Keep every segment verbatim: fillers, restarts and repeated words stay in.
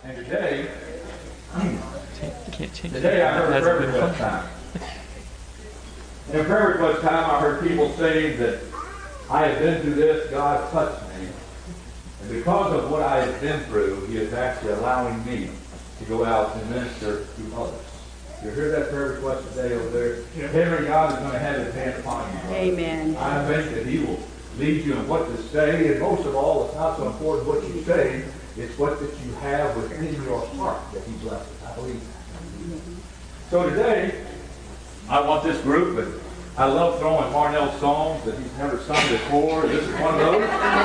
And today, Can't change today I heard a That's prayer been request fun. time. In a prayer request time, I heard people saying that I have been through this, God touched me. And because of what I have been through, He is actually allowing me to go out and minister to others. You hear that prayer request today over there? Yeah. Henry, God is going to have His hand upon you, brother. Amen. I think that He will lead you in what to say, and most of all, it's not so important what you say, it's what that you have within your heart that He blesses. I believe that. So today, I want this group, and I love throwing Marnell songs that he's never sung before. This is one of those.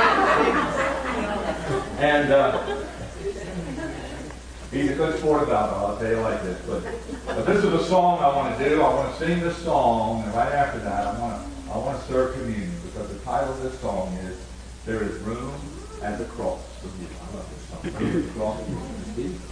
And uh, he's a good sport about it, I'll tell you like this. But, but this is a song I want to do. I want to sing this song, and right after that, I want to I want to serve communion, because the title of this song is "There Is Room at the Cross for You." I love this song. There is cross for you.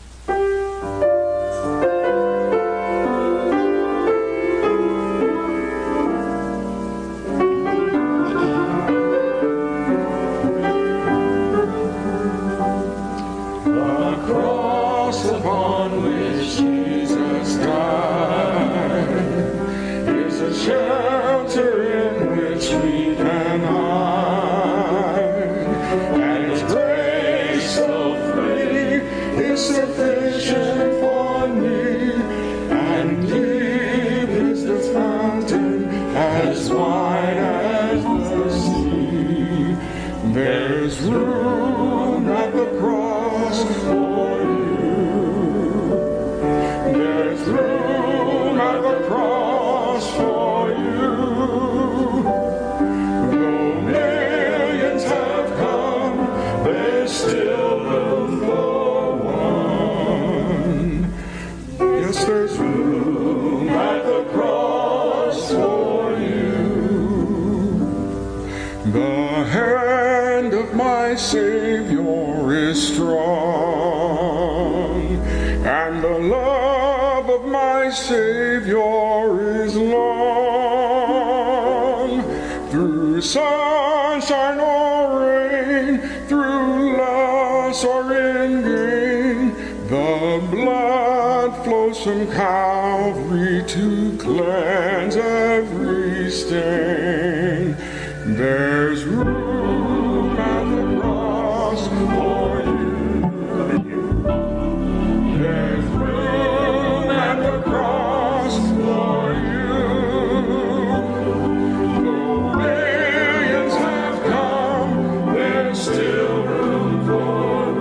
Upon which Jesus died is a shelter in which we can hide, and His grace so free is sufficient for me, and deep is the fountain as wide as the sea. There's room at the cross for you. There's room at the cross for you. Though millions have come, there's still room for one. Yes, there's room at the cross for you. The hand of my Savior is strong, and the love of my Savior is long. Through sunshine or rain, through loss or in gain, the blood flows from Calvary to cleanse every stain. There's room at the cross for you. There's room at the cross for you. Though millions have come, there's still room for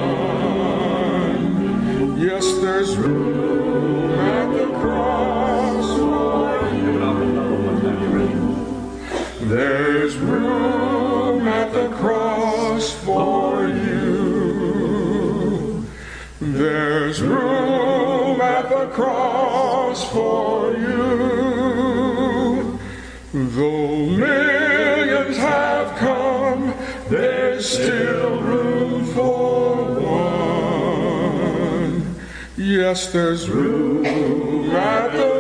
one. Yes, there's room at the cross for you. There's room at the cross for you. There's room at the cross for you. Though millions have come, there's still room for one. Yes, there's room at the